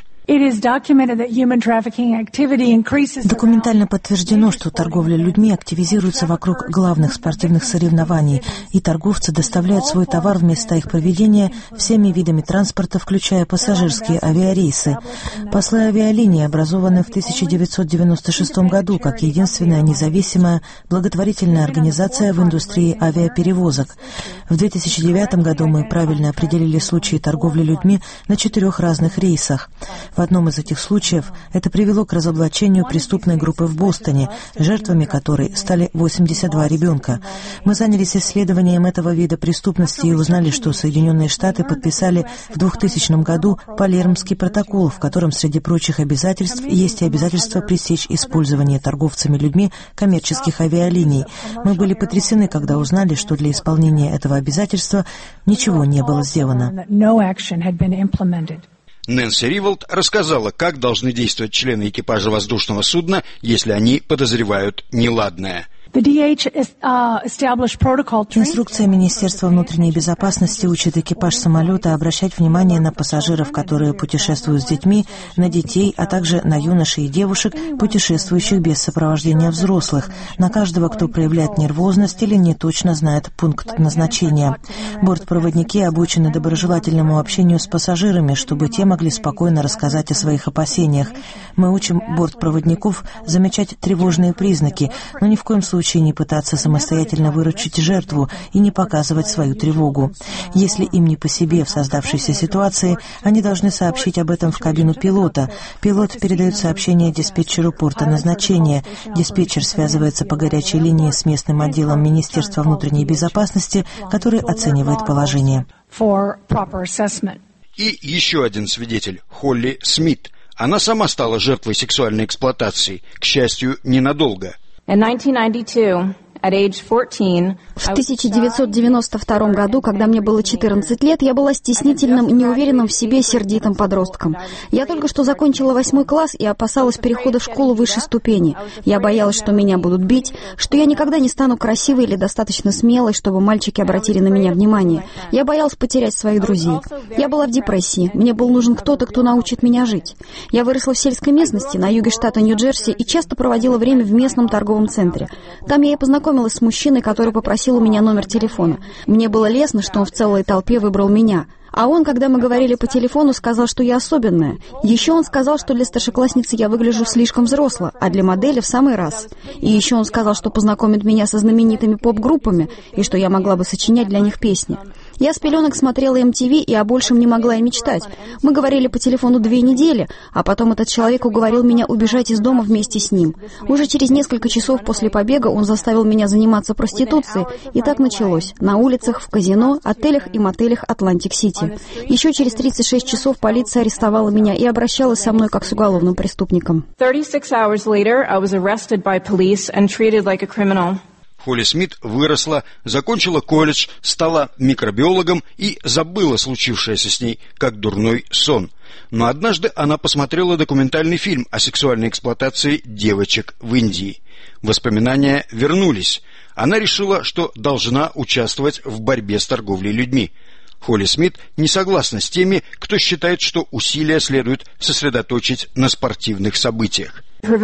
Документально подтверждено, что торговля людьми активизируется вокруг главных спортивных соревнований, и торговцы доставляют свой товар в места их проведения всеми видами транспорта, включая пассажирские авиарейсы. Послы авиалинии образованы в 1996 году как единственная независимая благотворительная организация в индустрии авиаперевозок. В 2009 году мы правильно определили случаи торговли людьми на 4 разных рейсах. В одном из этих случаев это привело к разоблачению преступной группы в Бостоне, жертвами которой стали 82 ребенка. Мы занялись исследованием этого вида преступности и узнали, что Соединенные Штаты подписали в 2000 году Палермский протокол, в котором среди прочих обязательств есть и обязательство пресечь использование торговцами людьми коммерческих авиалиний. Мы были потрясены, когда узнали, что для исполнения этого обязательства ничего не было сделано. Нэнси Риволд рассказала, как должны действовать члены экипажа воздушного судна, если они подозревают неладное. Инструкция Министерства внутренней безопасности учит экипаж самолета обращать внимание на пассажиров, которые путешествуют с детьми, на детей, а также на юношей и девушек, путешествующих без сопровождения взрослых, на каждого, кто проявляет нервозность или не точно знает пункт назначения. Бортпроводники обучены доброжелательному общению с пассажирами, чтобы те могли спокойно рассказать о своих опасениях. Мы учим бортпроводников замечать тревожные признаки, но ни в коем случае не пытаться самостоятельно выручить жертву и не показывать свою тревогу. Если им не по себе в создавшейся ситуации, они должны сообщить об этом в кабину пилота. Пилот передает сообщение диспетчеру порта назначения. Диспетчер связывается по горячей линии с местным отделом Министерства внутренней безопасности, который оценивает положение. И еще один свидетель – Холли Смит. Она сама стала жертвой сексуальной эксплуатации, к счастью, ненадолго. В 1992 году, когда мне было 14 лет, я была стеснительным, неуверенным в себе, сердитым подростком. Я только что закончила 8 класс и опасалась перехода в школу высшей ступени. Я боялась, что меня будут бить, что я никогда не стану красивой или достаточно смелой, чтобы мальчики обратили на меня внимание. Я боялась потерять своих друзей. Я была в депрессии. Мне был нужен кто-то, кто научит меня жить. Я выросла в сельской местности на юге штата Нью-Джерси и часто проводила время в местном торговом центре. Там я и познакомилась с мужчиной, который попросил у меня номер телефона. Мне было лестно, что он в целой толпе выбрал меня. А он, когда мы говорили по телефону, сказал, что я особенная. Еще он сказал, что для старшеклассницы я выгляжу слишком взросло, а для модели в самый раз. И еще он сказал, что познакомит меня со знаменитыми поп-группами, и что я могла бы сочинять для них песни. Я с пеленок смотрела MTV и о большем не могла и мечтать. Мы говорили по телефону 2 недели, а потом этот человек уговорил меня убежать из дома вместе с ним. Уже через несколько часов после побега он заставил меня заниматься проституцией, и так началось. На улицах, в казино, отелях и мотелях Атлантик-Сити. Еще через 36 часов полиция арестовала меня и обращалась со мной как с уголовным преступником. 36 hours later, I was arrested by police and treated like a criminal. Холли Смит выросла, закончила колледж, стала микробиологом и забыла случившееся с ней, как дурной сон. Но однажды она посмотрела документальный фильм о сексуальной эксплуатации девочек в Индии. Воспоминания вернулись. Она решила, что должна участвовать в борьбе с торговлей людьми. Холли Смит не согласна с теми, кто считает, что усилия следует сосредоточить на спортивных событиях.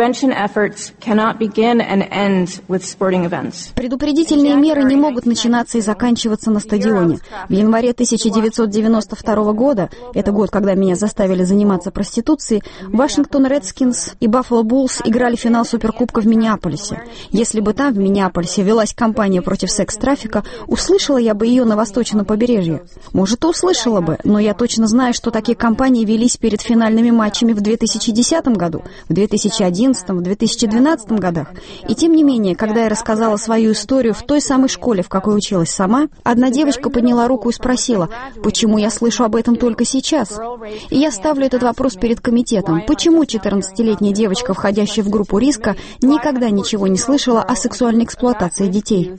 Предупредительные меры не могут начинаться и заканчиваться на стадионе. В январе 1992 года, это год, когда меня заставили заниматься проституцией, Вашингтон Редскинс и Баффало Буллс играли финал Суперкубка в Миннеаполисе. Если бы там, в Миннеаполисе, велась кампания против секс-трафика, услышала я бы ее на восточном побережье. Может, и услышала бы, но я точно знаю, что такие кампании велись перед финальными матчами в 2010 году, в 2011, в 2012 годах. И тем не менее, когда я рассказала свою историю в той самой школе, в какой училась сама, одна девочка подняла руку и спросила, почему я слышу об этом только сейчас? И я ставлю этот вопрос перед комитетом. Почему 14-летняя девочка, входящая в группу риска, никогда ничего не слышала о сексуальной эксплуатации детей?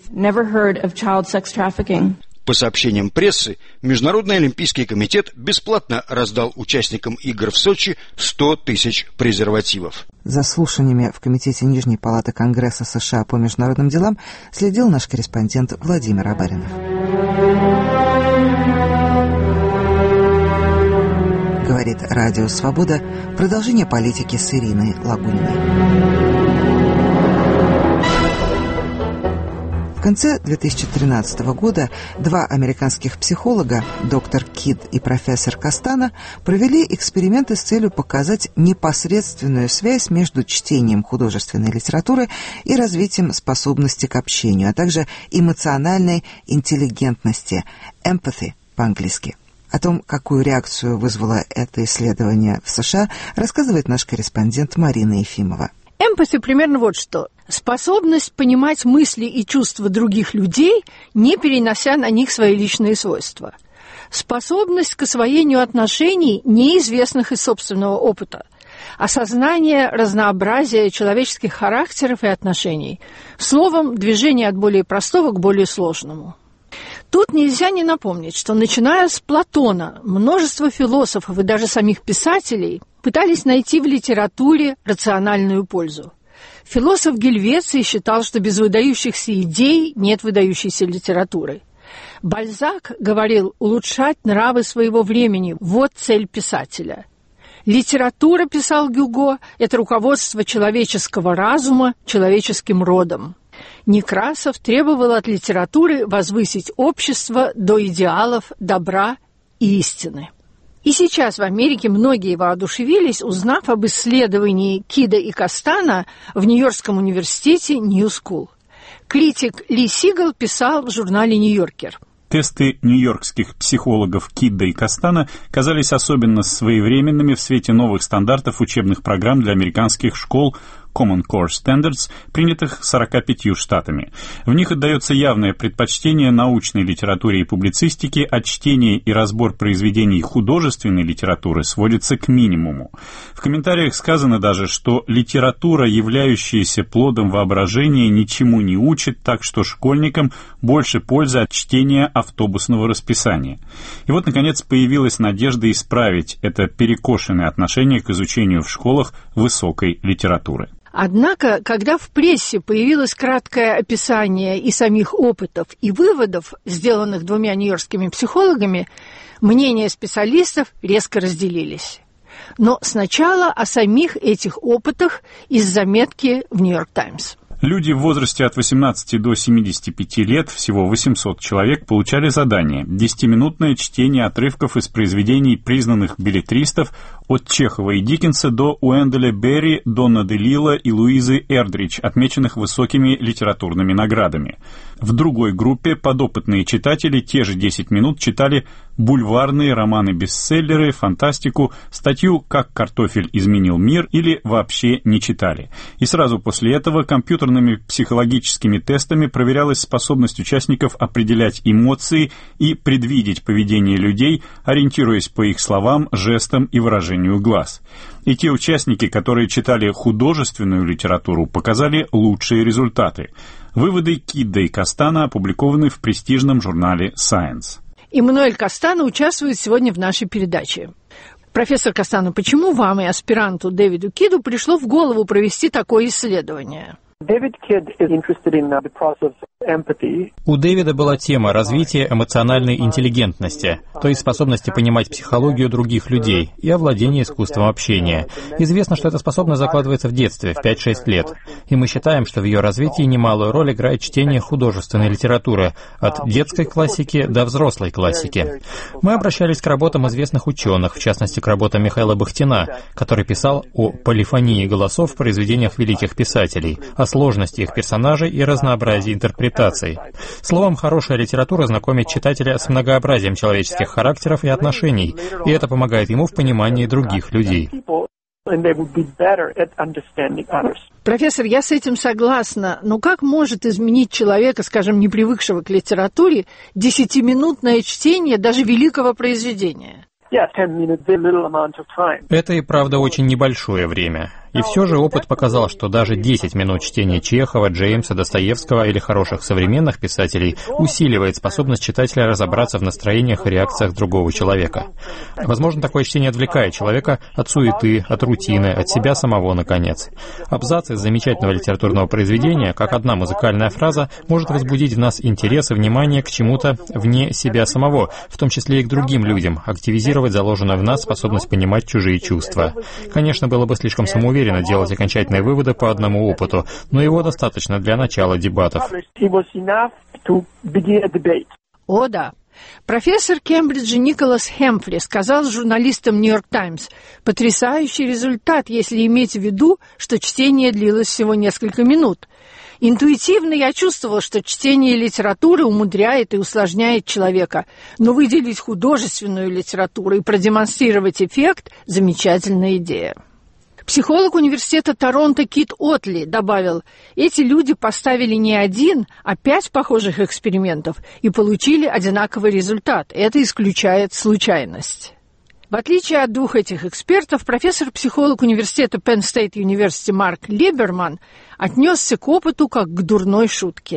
По сообщениям прессы, Международный олимпийский комитет бесплатно раздал участникам игр в Сочи 100 тысяч презервативов. За слушаниями в Комитете Нижней палаты Конгресса США по международным делам следил наш корреспондент Владимир Абаринов. Говорит Радио Свобода. Продолжение политики с Ириной Лагуниной. В конце 2013 года 2 американских психолога, доктор Кид и профессор Кастана, провели эксперименты с целью показать непосредственную связь между чтением художественной литературы и развитием способности к общению, а также эмоциональной интеллигентности, empathy по-английски. О том, какую реакцию вызвало это исследование в США, рассказывает наш корреспондент Марина Ефимова. Эмпатия примерно вот что. Способность понимать мысли и чувства других людей, не перенося на них свои личные свойства. Способность к освоению отношений, неизвестных из собственного опыта. Осознание разнообразия человеческих характеров и отношений. Словом, движение от более простого к более сложному. Тут нельзя не напомнить, что начиная с Платона множество философов и даже самих писателей пытались найти в литературе рациональную пользу. Философ Гельвеций считал, что без выдающихся идей нет выдающейся литературы. Бальзак говорил: улучшать нравы своего времени – вот цель писателя. Литература, писал Гюго, это руководство человеческого разума человеческим родом. Некрасов требовал от литературы возвысить общество до идеалов добра и истины. И сейчас в Америке многие воодушевились, узнав об исследовании Кида и Кастана в Нью-Йоркском университете New School. Критик Ли Сигал писал в журнале «Нью-Йоркер». Тесты нью-йоркских психологов Кидда и Кастана казались особенно своевременными в свете новых стандартов учебных программ для американских школ Common Core Standards, принятых 45 штатами. В них отдается явное предпочтение научной литературе и публицистике, а чтение и разбор произведений художественной литературы сводится к минимуму. В комментариях сказано даже, что литература, являющаяся плодом воображения, ничему не учит, так что школьникам больше пользы от чтения автобусного расписания. И вот, наконец, появилась надежда исправить это перекошенное отношение к изучению в школах высокой литературы. Однако, когда в прессе появилось краткое описание и самих опытов, и выводов, сделанных двумя нью-йоркскими психологами, мнения специалистов резко разделились. Но сначала о самих этих опытах из заметки в «Нью-Йорк Таймс». Люди в возрасте от 18 до 75 лет, всего 800 человек, получали задание – 10-минутное чтение отрывков из произведений признанных беллетристов от Чехова и Диккенса до Уэнделя Берри, Дона де Лилла и Луизы Эрдрич, отмеченных высокими литературными наградами. В другой группе подопытные читатели те же 10 минут читали бульварные романы-бестселлеры, фантастику, статью «Как картофель изменил мир» или вообще не читали. И сразу после этого компьютерными психологическими тестами проверялась способность участников определять эмоции и предвидеть поведение людей, ориентируясь по их словам, жестам и выражению глаз. И те участники, которые читали художественную литературу, показали лучшие результаты. Выводы Кидда и Кастана опубликованы в престижном журнале Science. Эммануэль Кастана участвует сегодня в нашей передаче. Профессор Кастана, почему вам и аспиранту Дэвиду Киду пришло в голову провести такое исследование? У Дэвида была тема развития эмоциональной интеллигентности, то есть способности понимать психологию других людей и овладения искусством общения. Известно, что эта способность закладывается в детстве, в 5-6 лет. И мы считаем, что в ее развитии немалую роль играет чтение художественной литературы, от детской классики до взрослой классики. Мы обращались к работам известных ученых, в частности, к работам Михаила Бахтина, который писал о полифонии голосов в произведениях великих писателей, о сложности их персонажей и разнообразии интерпретаций. Словом, хорошая литература знакомит читателя с многообразием человеческих характеров и отношений, и это помогает ему в понимании других людей. Профессор, я с этим согласна, но как может изменить человека, скажем, не привыкшего к литературе, 10-минутное чтение даже великого произведения? Это и правда очень небольшое время. И все же опыт показал, что даже 10 минут чтения Чехова, Джеймса, Достоевского или хороших современных писателей усиливает способность читателя разобраться в настроениях и реакциях другого человека. Возможно, такое чтение отвлекает человека от суеты, от рутины, от себя самого, наконец. Абзац из замечательного литературного произведения, как одна музыкальная фраза, может возбудить в нас интерес и внимание к чему-то вне себя самого, в том числе и к другим людям, активизировать заложенную в нас способность понимать чужие чувства. Конечно, было бы слишком самоуверенно делать окончательные выводы по одному опыту, но его достаточно для начала дебатов. О, да. Профессор Кембриджа Николас Хэмфри сказал журналистам «Нью-Йорк Таймс», потрясающий результат, если иметь в виду, что чтение длилось всего несколько минут. Интуитивно я чувствовал, что чтение литературы умудряет и усложняет человека, но выделить художественную литературу и продемонстрировать эффект – замечательная идея. Психолог университета Торонто Кит Отли добавил, эти люди поставили не 1, а 5 похожих экспериментов и получили одинаковый результат. Это исключает случайность. В отличие от 2 этих экспертов, профессор-психолог университета Penn State University Марк Либерман отнесся к опыту как к дурной шутке.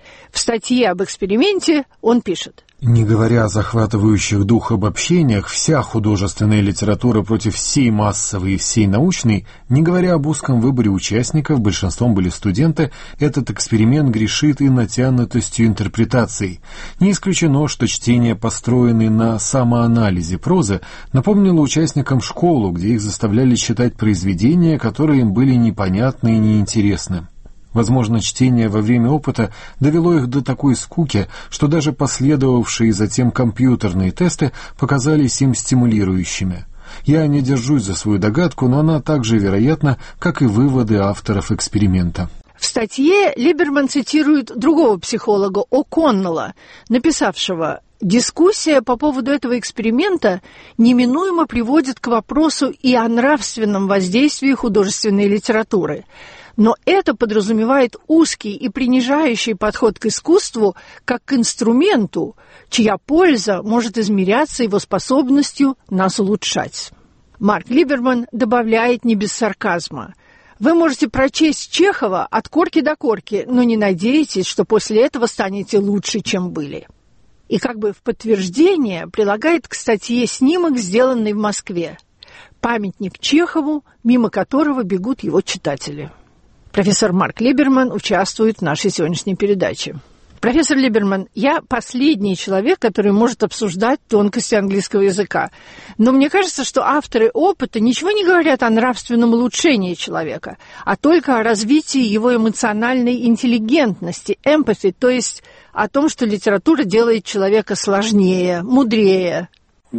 В статье об эксперименте он пишет: не говоря о захватывающих дух обобщениях, вся художественная литература против всей массовой и всей научной, не говоря об узком выборе участников, большинством были студенты, этот эксперимент грешит и натянутостью интерпретаций. Не исключено, что чтение, построенное на самоанализе прозы, напомнило участникам школу, где их заставляли читать произведения, которые им были непонятны и неинтересны. Возможно, чтение во время опыта довело их до такой скуки, что даже последовавшие затем компьютерные тесты показались им стимулирующими. Я не держусь за свою догадку, но она так же вероятна, как и выводы авторов эксперимента. В статье Либерман цитирует другого психолога О'Коннелла, написавшего: «Дискуссия по поводу этого эксперимента неминуемо приводит к вопросу и о нравственном воздействии художественной литературы. Но это подразумевает узкий и принижающий подход к искусству как к инструменту, чья польза может измеряться его способностью нас улучшать». Марк Либерман добавляет не без сарказма: «Вы можете прочесть Чехова от корки до корки, но не надейтесь, что после этого станете лучше, чем были». И как бы в подтверждение прилагает к статье снимок, сделанный в Москве. Памятник Чехову, мимо которого бегут его читатели. Профессор Марк Либерман участвует в нашей сегодняшней передаче. Профессор Либерман, я последний человек, который может обсуждать тонкости английского языка. Но мне кажется, что авторы опыта ничего не говорят о нравственном улучшении человека, а только о развитии его эмоциональной интеллигентности, empathy, то есть о том, что литература делает человека сложнее, мудрее.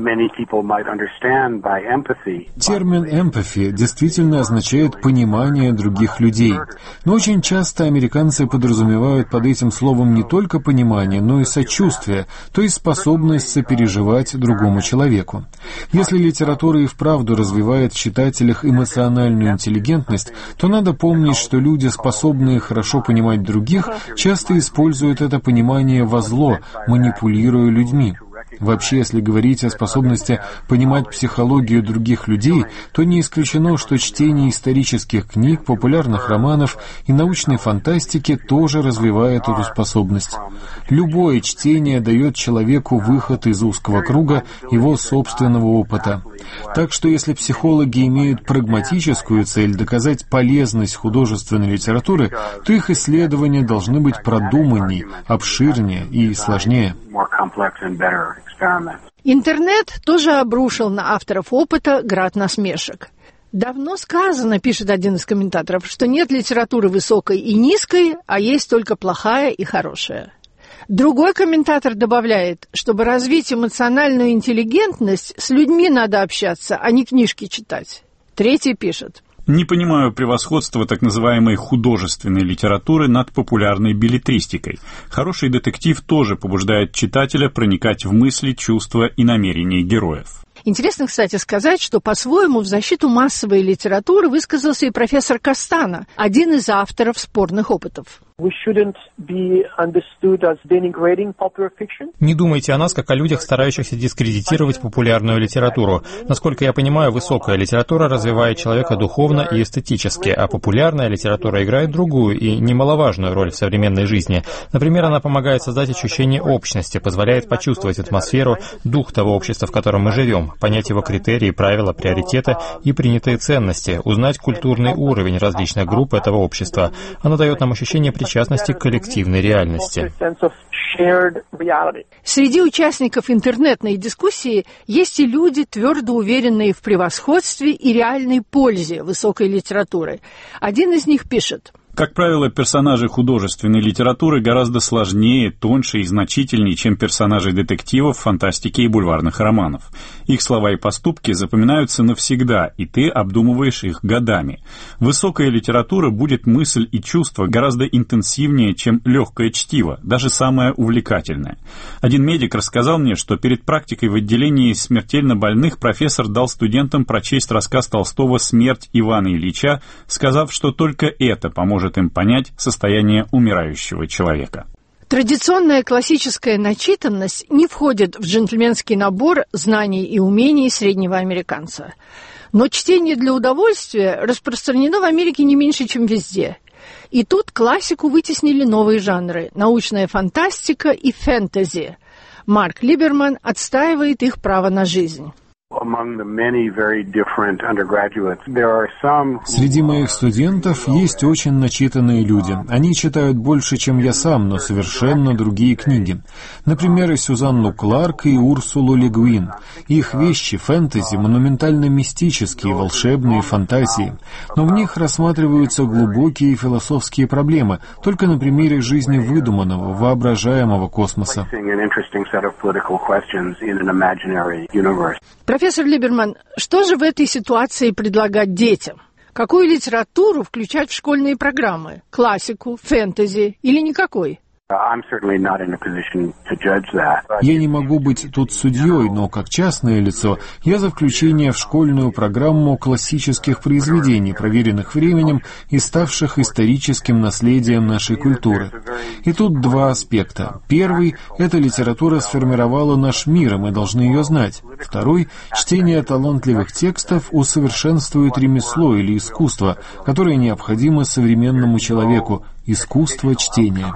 Термин empathy действительно означает понимание других людей. Но очень часто американцы подразумевают под этим словом не только понимание, но и сочувствие, то есть способность сопереживать другому человеку. Если литература и вправду развивает в читателях эмоциональную интеллигентность, то надо помнить, что люди, способные хорошо понимать других, часто используют это понимание во зло, манипулируя людьми. Вообще, если говорить о способности понимать психологию других людей, то не исключено, что чтение исторических книг, популярных романов и научной фантастики тоже развивает эту способность. Любое чтение дает человеку выход из узкого круга его собственного опыта. Так что если психологи имеют прагматическую цель доказать полезность художественной литературы, то их исследования должны быть продуманней, обширнее и сложнее. Интернет тоже обрушил на авторов опыта град насмешек. «Давно сказано, — пишет один из комментаторов, — что нет литературы высокой и низкой, а есть только плохая и хорошая». Другой комментатор добавляет, чтобы развить эмоциональную интеллигентность, с людьми надо общаться, а не книжки читать. Третий пишет: не понимаю превосходства так называемой художественной литературы над популярной беллетристикой. Хороший детектив тоже побуждает читателя проникать в мысли, чувства и намерения героев. Интересно, кстати, сказать, что по-своему в защиту массовой литературы высказался и профессор Кастана, один из авторов спорных опытов. Не думайте о нас, как о людях, старающихся дискредитировать популярную литературу. Насколько я понимаю, высокая литература развивает человека духовно и эстетически, а популярная литература играет другую и немаловажную роль в современной жизни. Например, она помогает создать ощущение общности, позволяет почувствовать атмосферу, дух того общества, в котором мы живем, понять его критерии, правила, приоритеты и принятые ценности, узнать культурный уровень различных групп этого общества. Она дает нам ощущение причастности к коллективной реальности. Среди участников интернетной дискуссии есть и люди, твердо уверенные в превосходстве и реальной пользе высокой литературы. Один из них пишет: как правило, персонажи художественной литературы гораздо сложнее, тоньше и значительнее, чем персонажи детективов, фантастики и бульварных романов. Их слова и поступки запоминаются навсегда, и ты обдумываешь их годами. Высокая литература будет мысль и чувство гораздо интенсивнее, чем легкое чтиво, даже самое увлекательное. Один медик рассказал мне, что перед практикой в отделении смертельно больных профессор дал студентам прочесть рассказ Толстого «Смерть Ивана Ильича», сказав, что только это поможет им понять состояние умирающего человека. Традиционная классическая начитанность не входит в джентльменский набор знаний и умений среднего американца. Но чтение для удовольствия распространено в Америке не меньше, чем везде. И тут классику вытеснили новые жанры – научная фантастика и фэнтези. Марк Либерман отстаивает их право на жизнь. Среди моих студентов есть очень начитанные люди. Они читают больше, чем я сам, но совершенно другие книги. Например, Сюзанну Кларк и Урсулу Ле Гуин. Их вещи фэнтези монументально-мистические, волшебные фантазии. Но в них рассматриваются глубокие философские проблемы, только на примере жизни выдуманного, воображаемого космоса. Профессор Либерман, что же в этой ситуации предлагать детям? Какую литературу включать в школьные программы? Классику, фэнтези или никакой? Я не могу быть тут судьей, но как частное лицо я за включение в школьную программу классических произведений, проверенных временем и ставших историческим наследием нашей культуры. И тут два аспекта. Первый — эта литература сформировала наш мир, и мы должны ее знать. Второй — чтение талантливых текстов усовершенствует ремесло или искусство, которое необходимо современному человеку. Искусство чтения.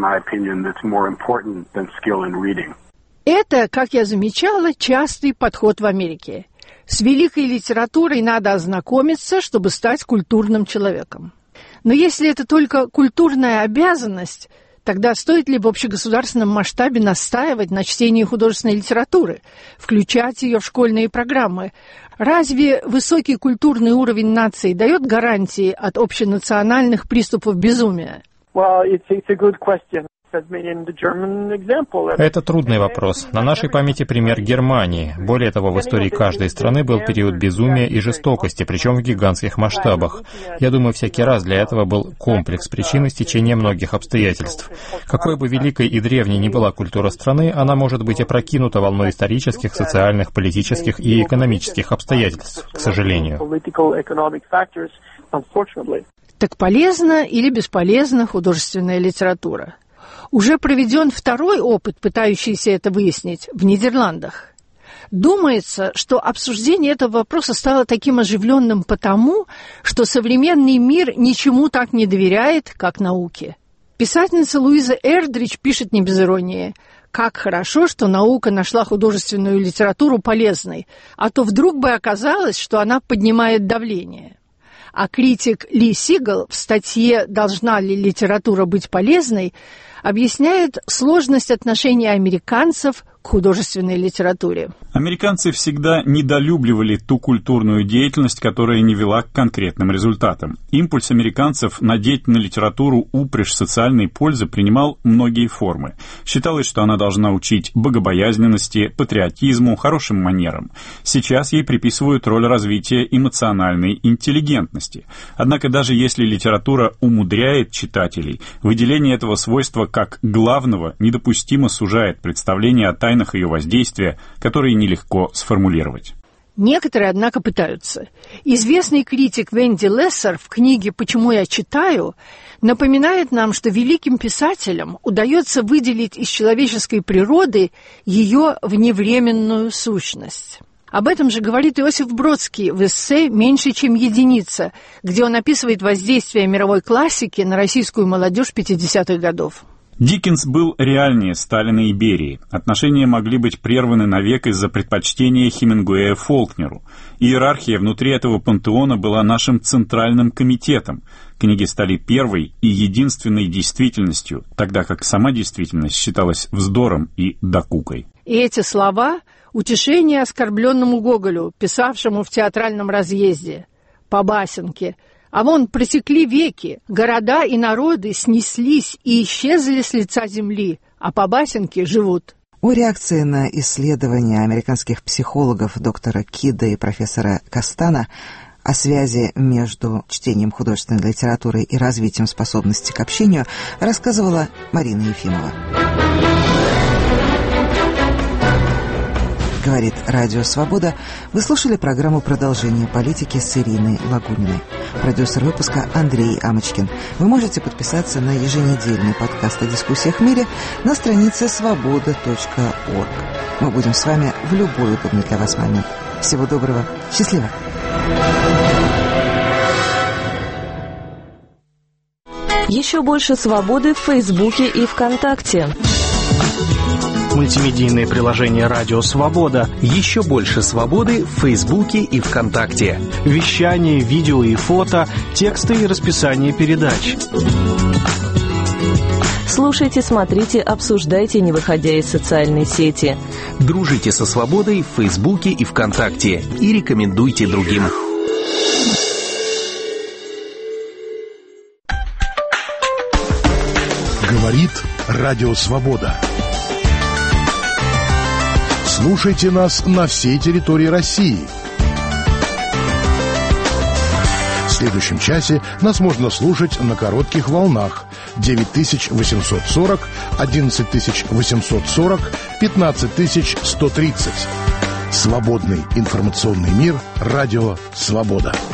Это, как я замечала, частый подход в Америке. С великой литературой надо ознакомиться, чтобы стать культурным человеком. Но если это только культурная обязанность, тогда стоит ли в общегосударственном масштабе настаивать на чтении художественной литературы, включать ее в школьные программы? Разве высокий культурный уровень нации дает гарантии от общенациональных приступов безумия? Это трудный вопрос. На нашей памяти пример Германии. Более того, в истории каждой страны был период безумия и жестокости, причем в гигантских масштабах. Я думаю, всякий раз для этого был комплекс причин и стечения многих обстоятельств. Какой бы великой и древней ни была культура страны, она может быть опрокинута волной исторических, социальных, политических и экономических обстоятельств, к сожалению. Так полезна или бесполезна художественная литература? Уже проведен второй опыт, пытающийся это выяснить, в Нидерландах. Думается, что обсуждение этого вопроса стало таким оживленным потому, что современный мир ничему так не доверяет, как науке. Писательница Луиза Эрдрич пишет не без иронии: «Как хорошо, что наука нашла художественную литературу полезной, а то вдруг бы оказалось, что она поднимает давление». А критик Ли Сигал в статье «Должна ли литература быть полезной» объясняет сложность отношения американцев к художественной литературе. Американцы всегда недолюбливали ту культурную деятельность, которая не вела к конкретным результатам. Импульс американцев надеть на литературу упряжь социальной пользы принимал многие формы. Считалось, что она должна учить богобоязненности, патриотизму, хорошим манерам. Сейчас ей приписывают роль развития эмоциональной интеллигентности. Однако даже если литература умудряет читателей, выделение этого свойства как главного недопустимо сужает представление о тайнах ее воздействия, которые нелегко сформулировать. Некоторые, однако, пытаются. Известный критик Венди Лессер в книге «Почему я читаю» напоминает нам, что великим писателям удается выделить из человеческой природы ее вневременную сущность. Об этом же говорит Иосиф Бродский в эссе «Меньше, чем единица», где он описывает воздействие мировой классики на российскую молодежь 50-х годов. Диккенс был реальнее Сталина и Берии. Отношения могли быть прерваны навек из-за предпочтения Хемингуэя Фолкнеру. Иерархия внутри этого пантеона была нашим центральным комитетом. Книги стали первой и единственной действительностью, тогда как сама действительность считалась вздором и докукой. И эти слова — утешение оскорбленному Гоголю, писавшему в театральном разъезде, по басенке: «А вон просекли веки, города и народы снеслись и исчезли с лица земли, а по басенке живут». О реакции на исследования американских психологов доктора Кида и профессора Кастана о связи между чтением художественной литературы и развитием способности к общению рассказывала Марина Ефимова. Говорит Радио Свобода. Вы слушали программу «Продолжение политики» с Ириной Лагуниной. Продюсер выпуска Андрей Амочкин. Вы можете подписаться на еженедельный подкаст о дискуссиях в мире на странице svoboda.org. Мы будем с вами в любой удобный для вас момент. Всего доброго. Счастливо. Еще больше свободы в Фейсбуке и ВКонтакте. Мультимедийное приложение «Радио Свобода». Еще больше свободы в Фейсбуке и ВКонтакте. Вещание, видео и фото, тексты и расписание передач. Слушайте, смотрите, обсуждайте, не выходя из социальной сети. Дружите со свободой в Фейсбуке и ВКонтакте. И рекомендуйте другим. Говорит Радио Свобода. Слушайте нас на всей территории России. В следующем часе нас можно слушать на коротких волнах 9840, 11840, 15130. Свободный информационный мир. Радио Свобода.